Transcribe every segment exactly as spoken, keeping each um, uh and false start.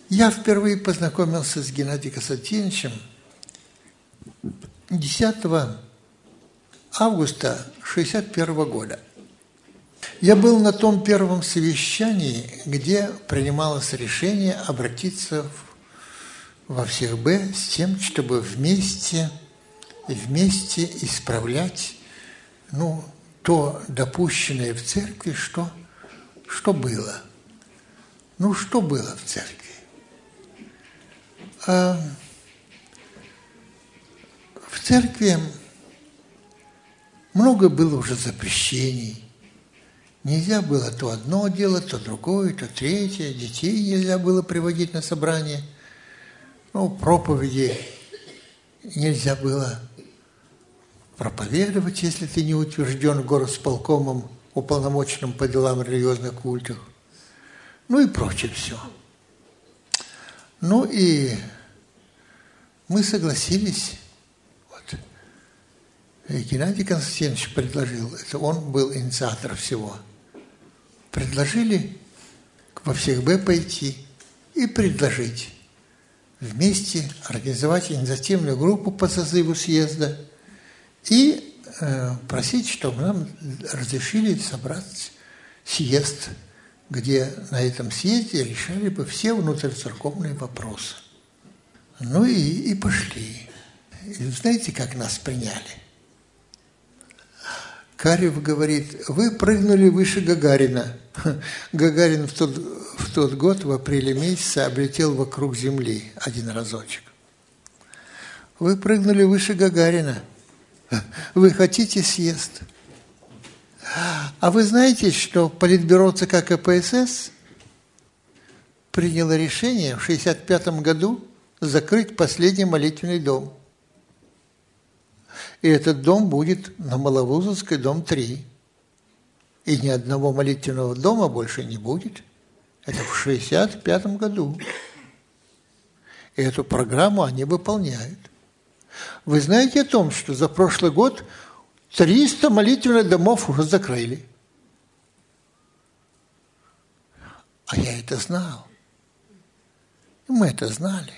Я впервые познакомился с Геннадием Константиновичем десятого августа шестьдесят первого года. Я был на том первом совещании, где принималось решение обратиться во всех Б с тем, чтобы вместе, вместе исправлять ну, то допущенное в церкви, что, что было. Ну, что было в церкви? А в церкви много было уже запрещений. Нельзя было то одно делать, то другое, то третье. Детей нельзя было приводить на собрание. Ну, проповеди нельзя было проповедовать, если ты не утвержден горосполкомом, уполномоченным по делам религиозных культов. Ну и прочее все. Ну и мы согласились. Вот. И Геннадий Константинович предложил, это он был инициатор всего, предложили во всех Б пойти и предложить вместе организовать инициативную группу по созыву съезда и э, просить, чтобы нам разрешили собрать съезд, где на этом съезде решали бы все внутрицерковные вопросы. Ну и, и пошли. И знаете, как нас приняли? Карев говорит, вы прыгнули выше Гагарина. Гагарин в тот, в тот год, в апреле месяце, облетел вокруг Земли один разочек. Вы прыгнули выше Гагарина. Вы хотите съезд? А вы знаете, что Политбюро ЦК КПСС приняло решение в шестьдесят пятом году закрыть последний молитвенный дом. И этот дом будет на Маловузовской, дом три. И ни одного молитвенного дома больше не будет. Это в шестьдесят пятом году. И эту программу они выполняют. Вы знаете о том, что за прошлый год триста молитвенных домов уже закрыли? А я это знал. Мы это знали.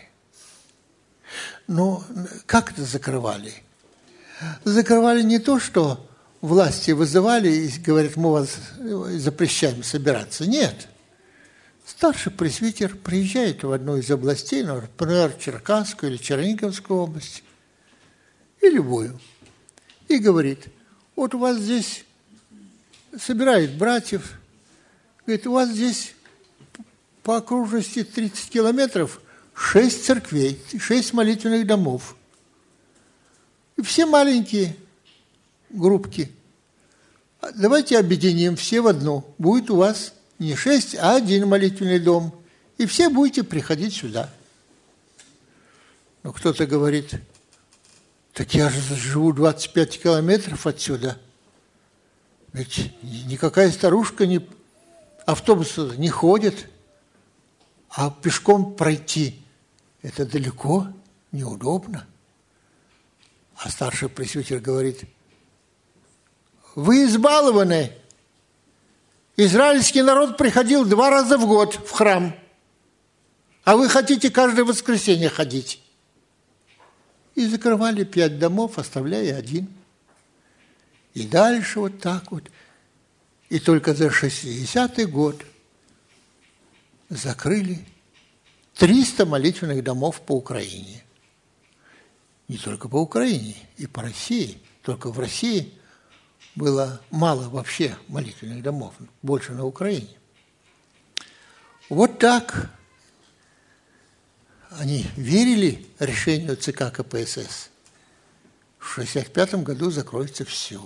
Но как это закрывали? Закрывали не то, что власти вызывали и говорят, мы вас запрещаем собираться. Нет. Старший пресвитер приезжает в одну из областей, например, Черкасскую или Черниговскую область, и любую, и говорит, вот у вас здесь, собирает братьев, говорит, у вас здесь по окружности тридцать километров шесть церквей, шесть молитвенных домов. И все маленькие группки. Давайте объединим все в одну. Будет у вас не шесть, а один молитвенный дом. И все будете приходить сюда. Но кто-то говорит, так я же живу двадцать пять километров отсюда. Ведь никакая старушка, не, автобус не ходит. А пешком пройти – это далеко, неудобно. А старший пресвитер говорит, вы избалованы. Израильский народ приходил два раза в год в храм, а вы хотите каждое воскресенье ходить. И закрывали пять домов, оставляя один. И дальше вот так вот. И только за шестидесятый год закрыли триста молитвенных домов по Украине. Не только по Украине, и по России. Только в России было мало вообще молитвенных домов, больше на Украине. Вот так они верили решению ЦК КПСС. В шестьдесят пятом году закроется все.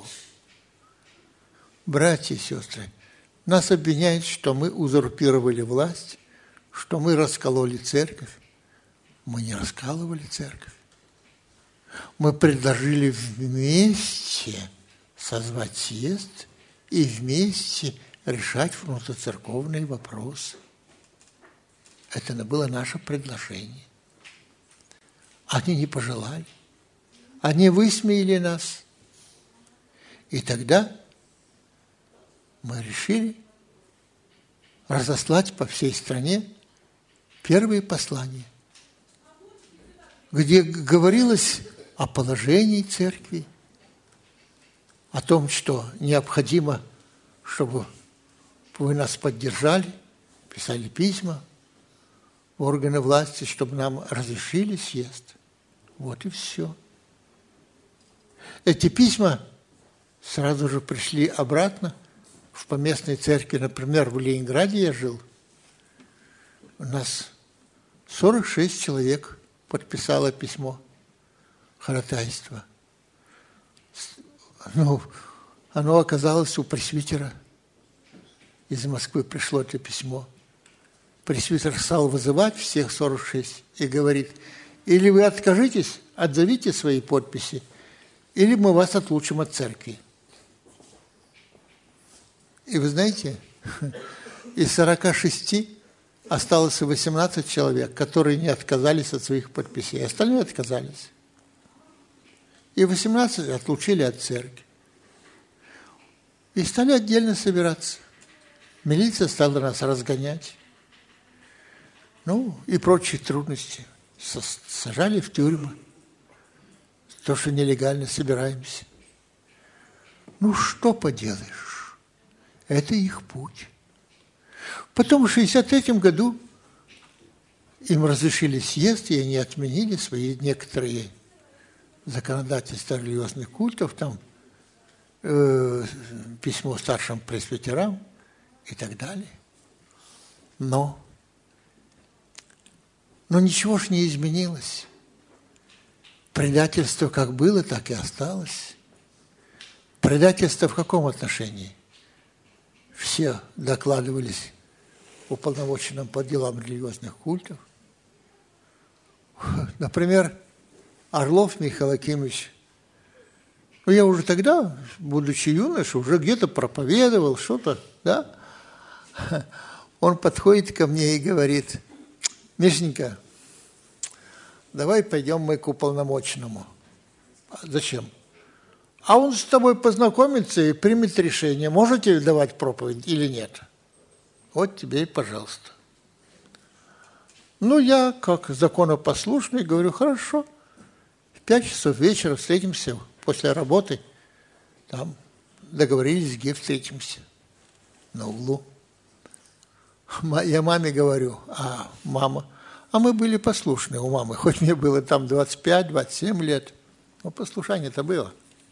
Братья и сестры, нас обвиняют, что мы узурпировали власть, что мы раскололи церковь. Мы не раскалывали церковь. Мы предложили вместе созвать съезд и вместе решать внутрицерковные вопросы. Это было наше предложение. Они не пожелали. Они высмеяли нас. И тогда мы решили разослать по всей стране первые послания, где говорилось о положении церкви, о том, что необходимо, чтобы вы нас поддержали, писали письма в органы власти, чтобы нам разрешили съезд. Вот и все. Эти письма сразу же пришли обратно в поместной церкви. Например, в Ленинграде я жил. У нас сорок шесть человек подписало письмо ходатайства. Ну, оно оказалось у пресвитера. Из Москвы пришло это письмо. Пресвитер стал вызывать всех сорок шесть и говорит: или вы откажитесь, отзовите свои подписи, или мы вас отлучим от церкви. И вы знаете, из сорока шести осталось восемнадцать человек, которые не отказались от своих подписей. Остальные отказались. И восемнадцать отлучили от церкви. И стали отдельно собираться. Милиция стала нас разгонять. Ну, и прочие трудности. Сажали в тюрьму. То, что нелегально собираемся. Ну, что поделаешь? Это их путь. Потом в шестьдесят третьем году им разрешили съезд, и они отменили свои некоторые законодательства религиозных культов, там э, письмо старшим пресвитерам и так далее. Но, но ничего ж не изменилось. Предательство как было, так и осталось. Предательство в каком отношении? Все докладывались уполномоченным по делам религиозных культов. Например, Орлов Михаил Акимович. Ну, я уже тогда, будучи юношей, уже где-то проповедовал что-то, да? Он подходит ко мне и говорит: Мишенька, давай пойдем мы к уполномоченному. Зачем? А он с тобой познакомится и примет решение, можете давать проповедь или нет. Вот тебе и пожалуйста. Ну, я, как законопослушный, говорю: хорошо, в пять часов вечера встретимся после работы. Там договорились, где встретимся. На углу. Я маме говорю: а мама... А мы были послушны у мамы, хоть мне было там двадцать пять - двадцать семь лет. Но послушание-то было.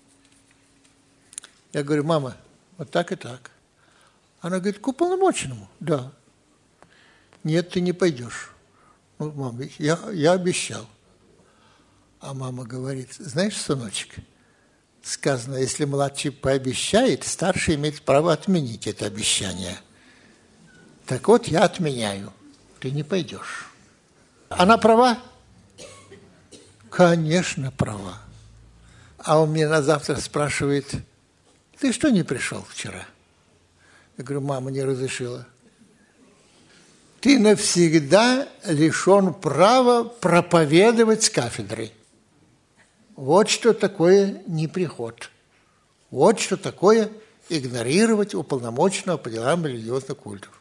Я говорю: мама, вот так и так. Она говорит: к уполномоченному? Да. Нет, ты не пойдешь. Ну, мама, я, я обещал. А мама говорит: знаешь, сыночек, сказано, если младший пообещает, старший имеет право отменить это обещание. Так вот, я отменяю. Ты не пойдешь. Она права? Конечно, права. А он меня на завтра спрашивает: ты что не пришел вчера? Я говорю: мама не разрешила. Ты навсегда лишен права проповедовать с кафедры. Вот что такое неприход. Вот что такое игнорировать уполномоченного по делам религиозных культов.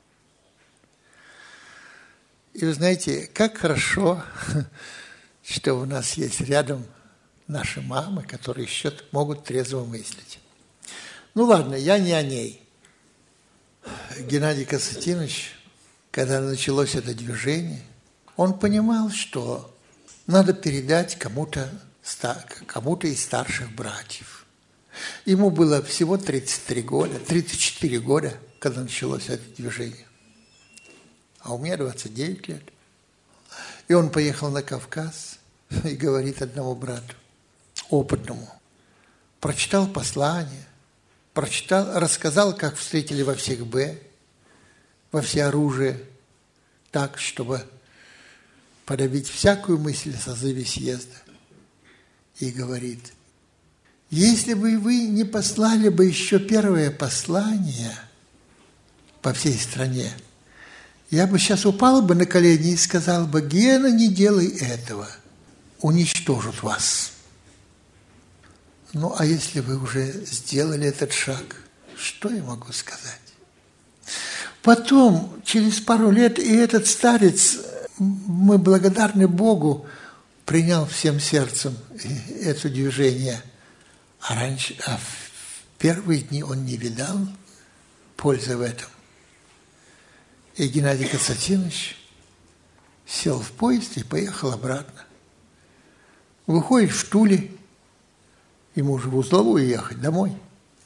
И вы знаете, как хорошо, что у нас есть рядом наши мамы, которые еще могут трезво мыслить. Ну ладно, я не о ней. Геннадий Константинович, когда началось это движение, он понимал, что надо передать кому-то, кому-то из старших братьев. Ему было всего тридцать три года, тридцать четыре года, когда началось это движение. А у меня двадцать девять лет. И он поехал на Кавказ и говорит одному брату, опытному, прочитал послание, прочитал, рассказал, как встретили во всех Б, во всеоружие, так, чтобы подавить всякую мысль о созыве съезда. И говорит: если бы вы не послали бы еще первое послание по всей стране, я бы сейчас упал бы на колени и сказал бы: Гена, не делай этого, уничтожат вас. Ну, а если вы уже сделали этот шаг, что я могу сказать? Потом, через пару лет, и этот старец мы благодарны Богу, принял всем сердцем это движение. А раньше, а в первые дни он не видал пользы в этом. И Геннадий Константинович сел в поезд и поехал обратно. Выходит в Туле, ему уже в Узловую ехать домой.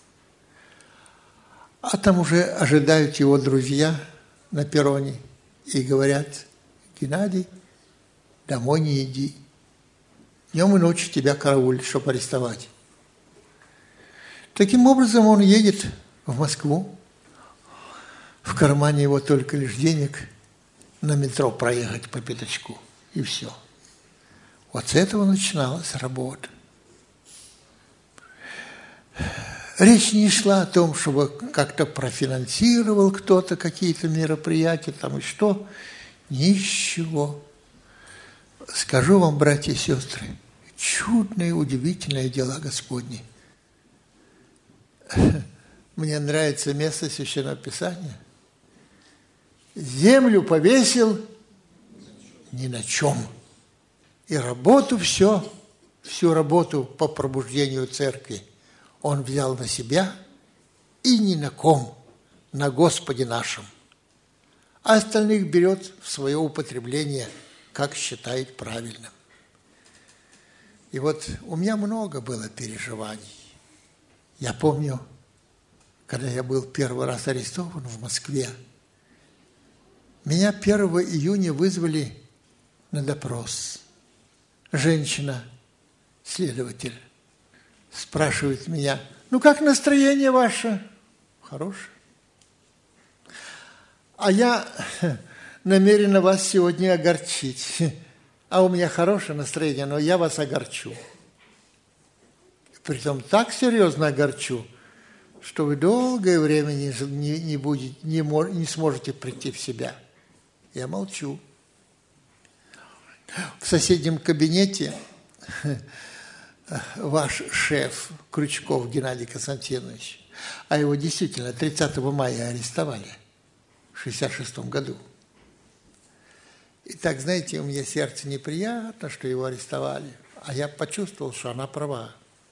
А там уже ожидают его друзья на перроне и говорят: Геннадий, домой не иди. Днем и ночью тебя караулят, чтобы арестовать. Таким образом он едет в Москву. В кармане его только лишь денег на метро проехать по пятачку. И все. Вот с этого начиналась работа. Речь не шла о том, чтобы как-то профинансировал кто-то какие-то мероприятия, там и что. Ничего. Скажу вам, братья и сестры, чудные, удивительные дела Господни. Мне нравится место Священного Писания. Землю повесил ни на чем. И работу все, всю работу по пробуждению церкви он взял на себя и ни на ком, на Господе нашем. А остальных берет в свое употребление, как считает правильным. И вот у меня много было переживаний. Я помню, когда я был первый раз арестован в Москве, меня первого июня вызвали на допрос. Женщина, следователь, спрашивает меня: ну как настроение ваше? Хорошее. А я намерена вас сегодня огорчить. А у меня хорошее настроение, но я вас огорчу. Притом так серьезно огорчу, что вы долгое время не, не, не, будете, не, не сможете прийти в себя. Я молчу. В соседнем кабинете ваш шеф Крючков Геннадий Константинович, а его действительно тридцатого мая арестовали в шестьдесят шестом году. И так, знаете, у меня сердце неприятно, что его арестовали, а я почувствовал, что она права.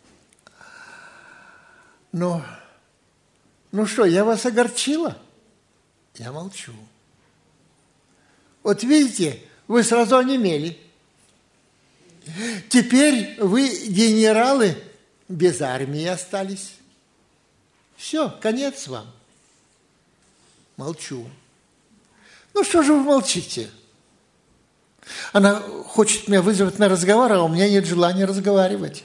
Но, ну что, я вас огорчила? Я молчу. Вот видите, вы сразу онемели. Теперь вы, генералы, без армии остались. Все, конец вам. Молчу. Ну что же вы молчите? Она хочет меня вызвать на разговор, а у меня нет желания разговаривать.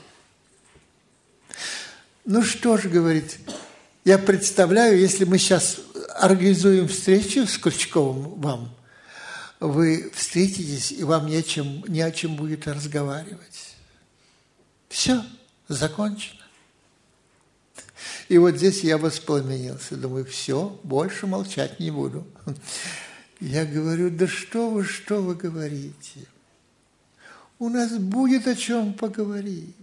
Ну что ж, говорит, я представляю, если мы сейчас организуем встречу с Крючковым вам, вы встретитесь, и вам не о чем, не о чем будет разговаривать. Все, закончено. И вот здесь я воспламенился. Думаю, все, больше молчать не буду. Я говорю: да что вы, что вы говорите? У нас будет о чем поговорить.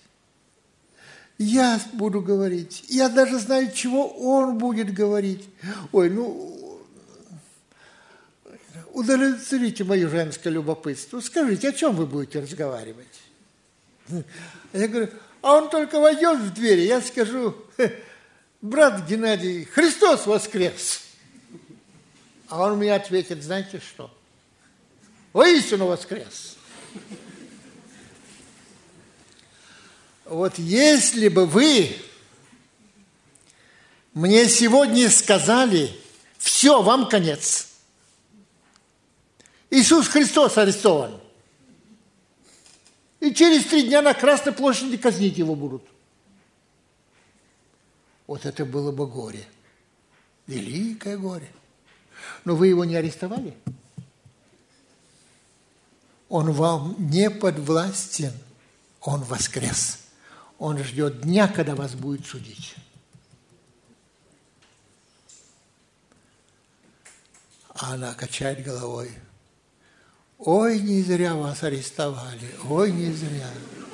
Я буду говорить. Я даже знаю, чего он будет говорить. Ой, ну... удовлетворите мое женское любопытство. Скажите, о чем вы будете разговаривать? Я говорю: а он только войдет в дверь, я скажу: брат Геннадий, Христос воскрес. А он мне ответит: знаете что? Воистину воскрес. Вот если бы вы мне сегодня сказали: все, вам конец. Иисус Христос арестован. И через три дня на Красной площади казнить его будут. Вот это было бы горе. Великое горе. Но вы его не арестовали? Он вам не подвластен. Он воскрес. Он ждет дня, когда вас будет судить. А она качает головой: ой, не зря вас арестовали, ой, не зря.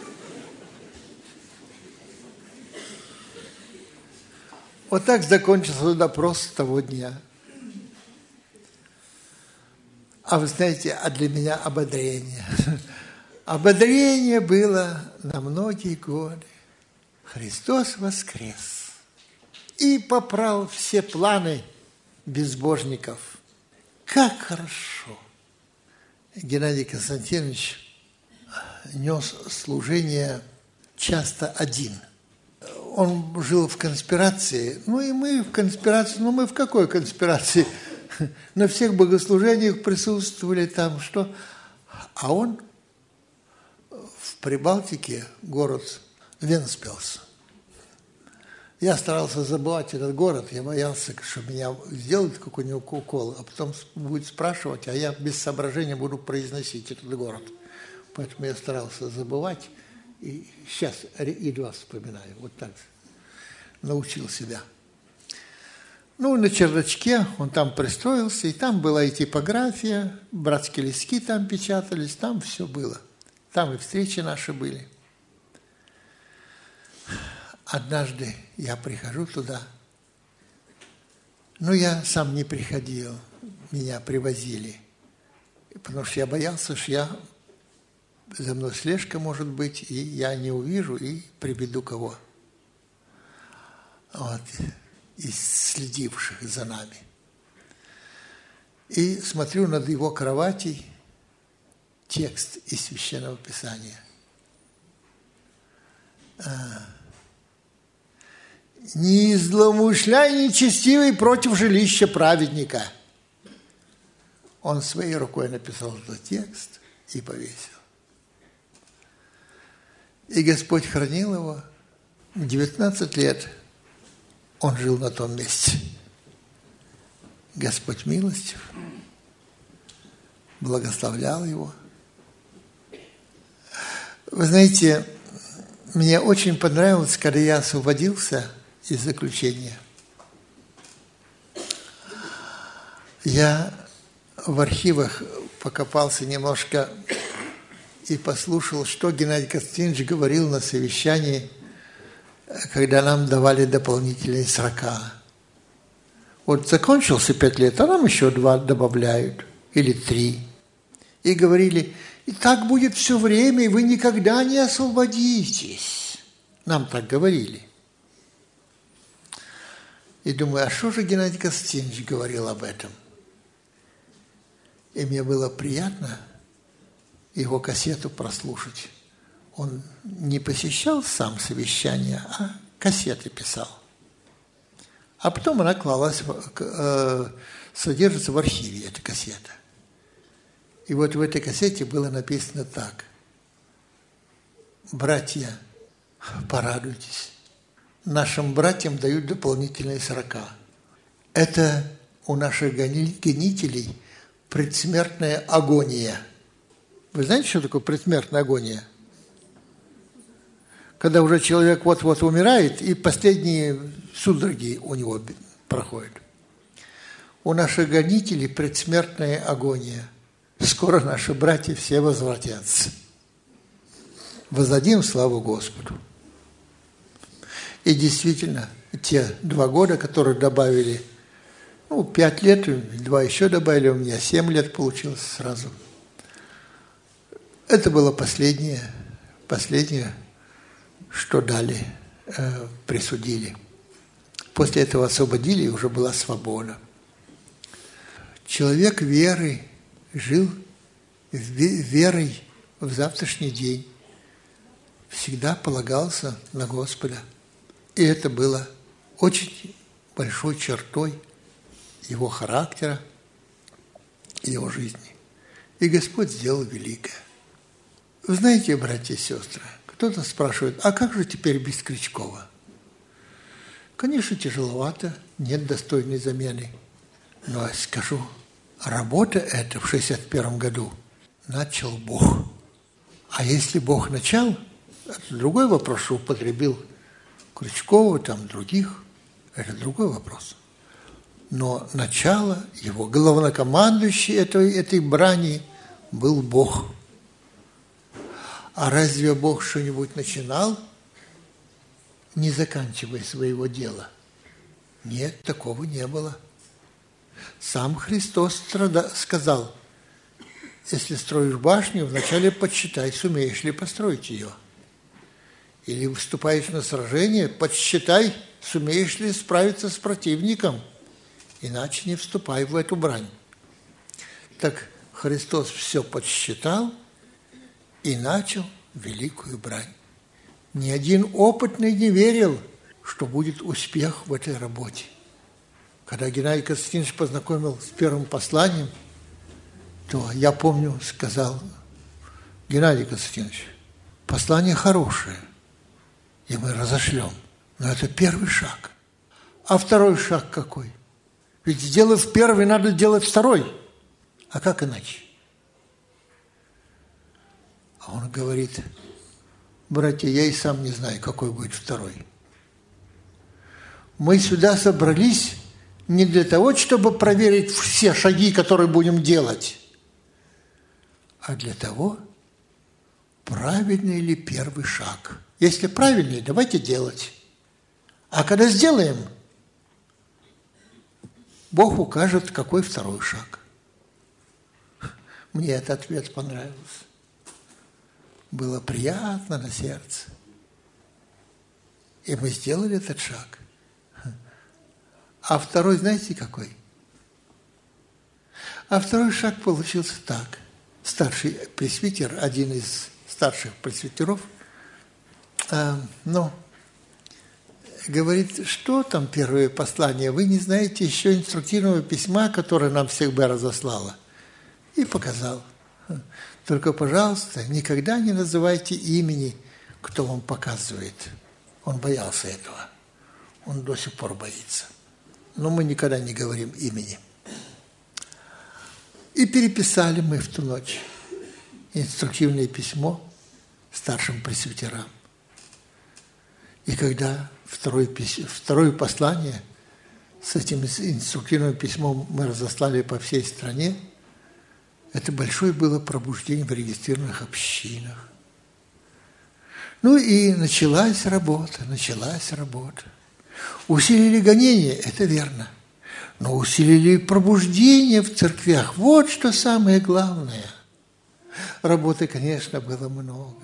Вот так закончился допрос того дня. А вы знаете, а для меня ободрение. Ободрение было на многие годы. Христос воскрес и поправил все планы безбожников. Как хорошо! Геннадий Константинович нес служение часто один. Он жил в конспирации, ну и мы в конспирации, ну мы в какой конспирации? На всех богослужениях присутствовали там, что... А он в Прибалтике, город Венспилс. Я старался забывать этот город, я боялся, что меня сделают какой-нибудь укол, а потом будет спрашивать, а я без соображения буду произносить этот город. Поэтому я старался забывать, и сейчас едва вспоминаю, вот так научил себя. Ну, на чердачке он там пристроился, и там была и типография, братские листки там печатались, там все было. Там и встречи наши были. Однажды я прихожу туда, но я сам не приходил, меня привозили, потому что я боялся, что я, за мной слежка может быть, и я не увижу, и приведу кого. Вот. Из следивших за нами. И смотрю над его кроватью текст из Священного Писания. «Не злоумышляй нечестивый против жилища праведника». Он своей рукой написал этот текст и повесил. И Господь хранил его девятнадцать лет. Он жил на том месте. Господь милостив, благословлял его. Вы знаете, мне очень понравилось, когда я освободился из заключения. Я в архивах покопался немножко и послушал, что Геннадий Константинович говорил на совещании, когда нам давали дополнительные срока. Вот закончился пять лет, а нам еще два добавляют, или три. И говорили, и так будет все время, и вы никогда не освободитесь. Нам так говорили. И думаю, а что же Геннадий Константинович говорил об этом? И мне было приятно его кассету прослушать. Он не посещал сам совещания, а кассеты писал. А потом она клалась, э, содержится в архиве, эта кассета. И вот в этой кассете было написано так. «Братья, порадуйтесь, нашим братьям дают дополнительные срока. Это у наших гонителей предсмертная агония». Вы знаете, что такое предсмертная агония? Когда уже человек вот-вот умирает, и последние судороги у него проходят. У наших гонителей предсмертная агония. Скоро наши братья все возвратятся. Воздадим славу Господу. И действительно, те два года, которые добавили, ну, пять лет, два еще добавили, у меня семь лет получилось сразу. Это было последнее, последнее, что дали, э, присудили. После этого освободили, и уже была свобода. Человек веры жил верой в завтрашний день. Всегда полагался на Господа. И это было очень большой чертой его характера, его жизни. И Господь сделал великое. Вы знаете, братья и сестры, кто-то спрашивает, а как же теперь без Крючкова? Конечно, тяжеловато, нет достойной замены. Но я скажу, работа эта в шестьдесят первом году начал Бог. А если Бог начал, это другой вопрос, что употребил Крючкова, там других, это другой вопрос. Но начало его, главнокомандующий этой, этой брани был Бог. А разве Бог что-нибудь начинал, не заканчивая своего дела? Нет, такого не было. Сам Христос страда... сказал, если строишь башню, вначале подсчитай, сумеешь ли построить ее. Или выступаешь на сражение, подсчитай, сумеешь ли справиться с противником, иначе не вступай в эту брань. Так Христос все подсчитал и начал великую брань. Ни один опытный не верил, что будет успех в этой работе. Когда Геннадий Константинович познакомил с первым посланием, то я помню, сказал: Геннадий Константинович, послание хорошее, и мы разошлем, но это первый шаг. А второй шаг какой? Ведь сделав первый, надо делать второй. А как иначе? А он говорит: братья, я и сам не знаю, какой будет второй. Мы сюда собрались не для того, чтобы проверить все шаги, которые будем делать, а для того, правильный ли первый шаг. Если правильный, давайте делать. А когда сделаем, Бог укажет, какой второй шаг. Мне этот ответ понравился. Было приятно на сердце. И мы сделали этот шаг. А второй, знаете, какой? А второй шаг получился так. Старший пресвитер, один из старших пресвитеров, э, ну, говорит, что там первое послание? Вы не знаете еще инструктивного письма, которое нам всех бы разослало. И показал. Только, пожалуйста, никогда не называйте имени, кто вам показывает. Он боялся этого. Он до сих пор боится. Но мы никогда не говорим имени. И переписали мы в ту ночь инструктивное письмо старшим пресвитерам. И когда второе, письмо, второе послание с этим инструктивным письмом мы разослали по всей стране, это большое было пробуждение в регистрированных общинах. Ну и началась работа, началась работа. Усилили гонение, это верно. Но усилили пробуждение в церквях. Вот что самое главное. Работы, конечно, было много.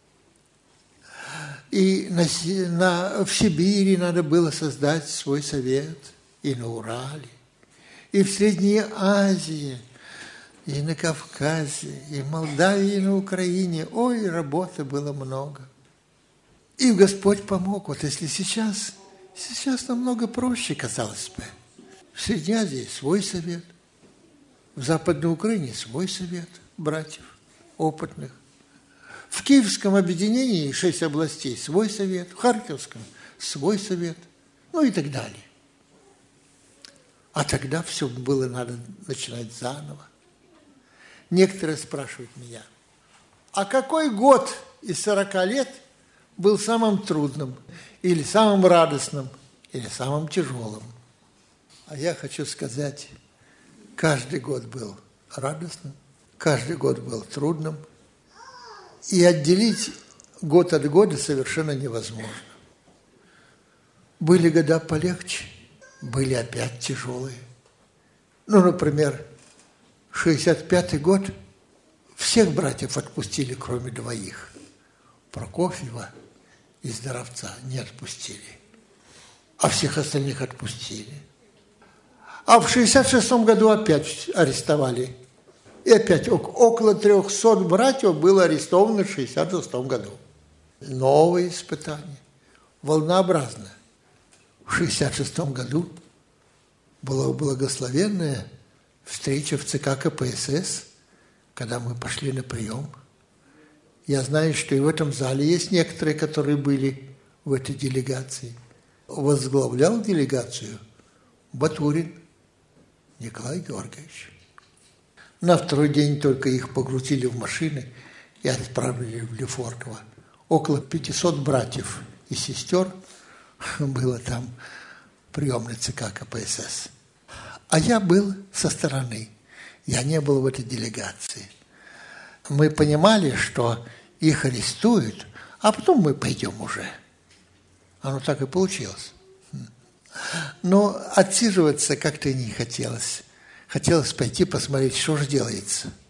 И на, на, в Сибири надо было создать свой совет, и на Урале, и в Средней Азии, и на Кавказе, и в Молдавии, и на Украине. Ой, работы было много. И Господь помог. Вот если сейчас, сейчас намного проще, казалось бы. В Средней Азии свой совет, в Западной Украине свой совет братьев опытных. В Киевском объединении шесть областей свой совет, в Харьковском свой совет, ну и так далее. А тогда все было надо начинать заново. Некоторые спрашивают меня, а какой год из сорока лет был самым трудным, или самым радостным, или самым тяжелым? А я хочу сказать, каждый год был радостным, каждый год был трудным, и отделить год от года совершенно невозможно. Были года полегче, были опять тяжелые. Ну, например, шестьдесят пятый год всех братьев отпустили, кроме двоих. Прокофьева и Здоровца не отпустили, а всех остальных отпустили. А в шестьдесят шестом году опять арестовали. И опять около трехсот братьев было арестовано в шестьдесят шестом году. Новые испытания, волнообразно. В шестьдесят шестом году была благословенная встреча в ЦК КПСС, когда мы пошли на прием. Я знаю, что и в этом зале есть некоторые, которые были в этой делегации. Возглавлял делегацию Батурин Николай Георгиевич. На второй день только их погрузили в машины и отправили в Лефортово. Около пятисот братьев и сестер было там в приемной ЦК КПСС. А я был со стороны. Я не был в этой делегации. Мы понимали, что их арестуют, а потом мы пойдем уже. Оно так и получилось. Но отсиживаться как-то не хотелось. Хотелось пойти посмотреть, что же делается.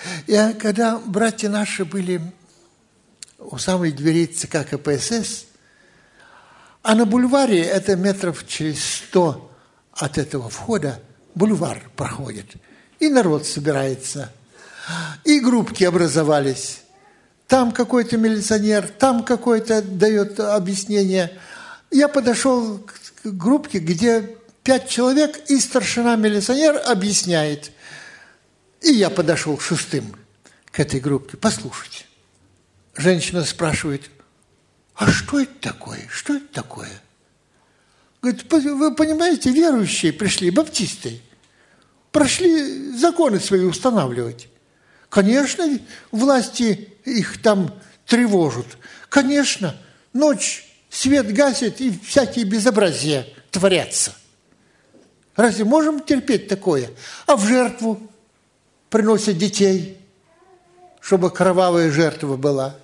И когда братья наши были у самой двери ЦК КПСС, а на бульваре, это метров через сто от этого входа, бульвар проходит, и народ собирается, и группки образовались. Там какой-то милиционер, там какой-то дает объяснение. Я подошел к группке, где пять человек, и старшина-милиционер объясняет. И я подошел шестым к этой группке. Послушайте. Женщина спрашивает, а что это такое? Что это такое? Говорит, вы понимаете, верующие пришли, баптисты, прошли законы свои устанавливать. Конечно, власти их там тревожат. Конечно, ночь, свет гасит, и всякие безобразия творятся. Разве можем терпеть такое? А в жертву приносят детей, чтобы кровавая жертва была.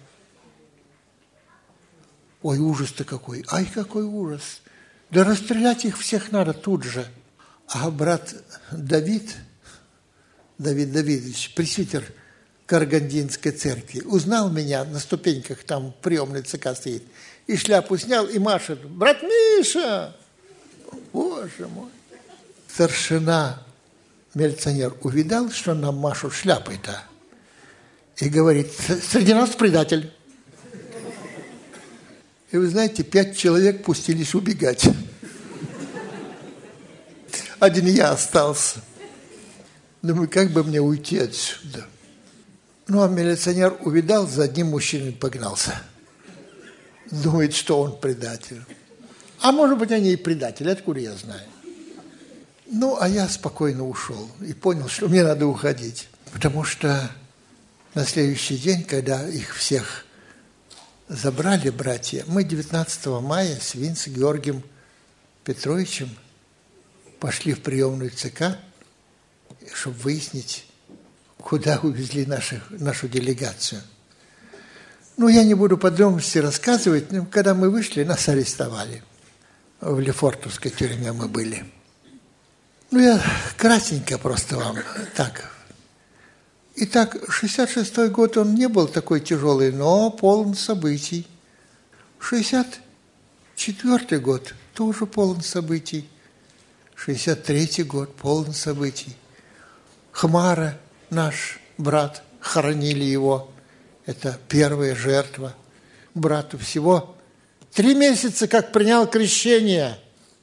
Ой, ужас-то какой! Ай, какой ужас! Да расстрелять их всех надо тут же. А брат Давид, Давид Давидович, пресвитер Карагандинской церкви, узнал меня на ступеньках, там приемный ЦК стоит, и шляпу снял и машет. Брат Миша! Боже мой! Старшина, милиционер, увидал, что нам машут шляпой-то, и говорит, среди нас предатель. И вы знаете, пять человек пустились убегать. Один я остался. Думаю, как бы мне уйти отсюда? Ну, а милиционер увидал, за одним мужчиной погнался. Думает, что он предатель. А может быть, они и предатели, откуда я знаю? Ну, а я спокойно ушел и понял, что мне надо уходить. Потому что на следующий день, когда их всех забрали братья, мы девятнадцатого мая с Винцем Георгием Петровичем пошли в приемную ЦК, чтобы выяснить, куда увезли наши, нашу делегацию. Ну, я не буду подробности рассказывать, но когда мы вышли, нас арестовали. В Лефортовской тюрьме мы были. Ну, я кратенько просто вам так. Итак, шестьдесят шестой год, он не был такой тяжелый, но полон событий. шестьдесят четвёртый год тоже полон событий. шестьдесят третий год полон событий. Хмара, наш брат, хоронили его. Это первая жертва. Брату всего три месяца, как принял крещение,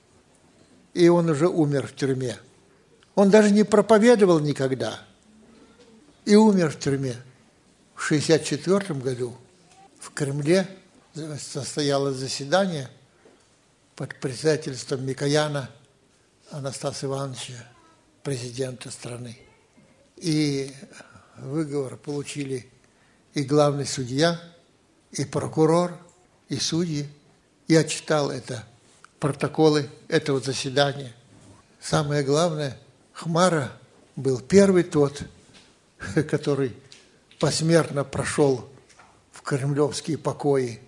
и он уже умер в тюрьме. Он даже не проповедовал никогда. И умер в тюрьме. В шестьдесят четвёртом году в Кремле состоялось заседание под председательством Микояна Анастаса Ивановича, президента страны. И выговор получили и главный судья, и прокурор, и судьи. Я читал это, протоколы этого заседания. Самое главное, Хмара был первый тот, который посмертно прошел в кремлевские покои.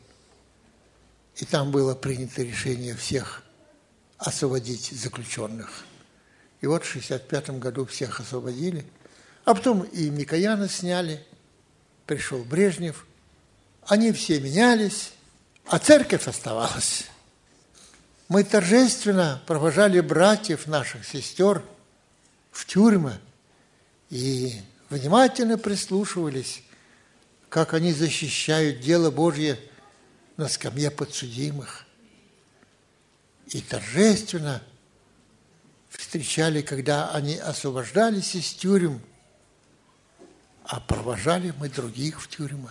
И там было принято решение всех освободить заключенных. И вот в шестьдесят пятом году всех освободили. А потом и Микояна сняли, пришел Брежнев. Они все менялись, а церковь оставалась. Мы торжественно провожали братьев, наших сестер в тюрьмы и внимательно прислушивались, как они защищают дело Божье на скамье подсудимых. И торжественно встречали, когда они освобождались из тюрем, а провожали мы других в тюрьмы.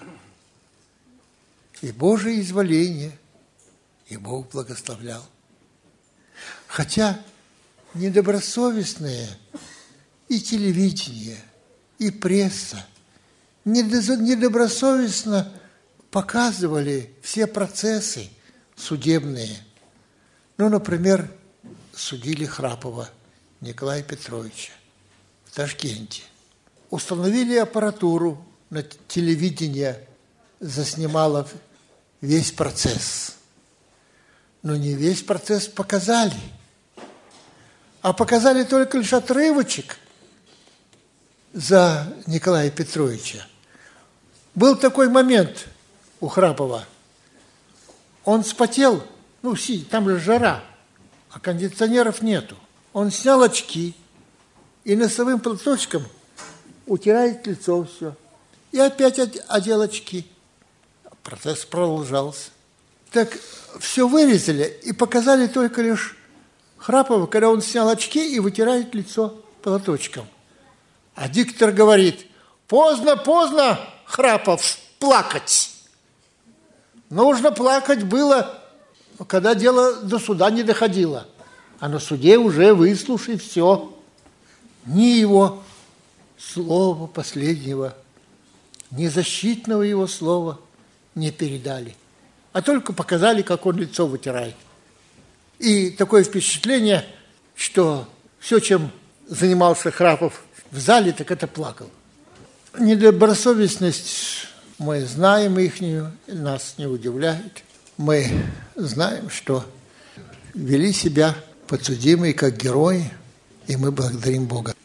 И Божие изволение, и Бог благословлял. Хотя недобросовестные и телевидение, и пресса недобросовестно показывали все процессы судебные. Ну, например, судили Храпова Николая Петровича в Ташкенте. Установили аппаратуру на телевидение, заснимала весь процесс. Но не весь процесс показали, а показали только лишь отрывочек за Николая Петровича. Был такой момент у Храпова. Он вспотел, ну, там же жара, а кондиционеров нету. Он снял очки и носовым платочком утирает лицо все. И опять одел очки. Процесс продолжался. Так все вырезали и показали только лишь Храпова, когда он снял очки и вытирает лицо платочком. А диктор говорит: поздно, поздно, Храпов, плакать. Нужно плакать было, когда дело до суда не доходило. А на суде уже выслушай все. Ни его слова последнего, ни защитного его слова не передали, а только показали, как он лицо вытирает. И такое впечатление, что все, чем занимался Храпов в зале, так это плакал. Недобросовестность мы знаем ихнюю, нас не удивляет. Мы знаем, что вели себя подсудимые как герои, и мы благодарим Бога.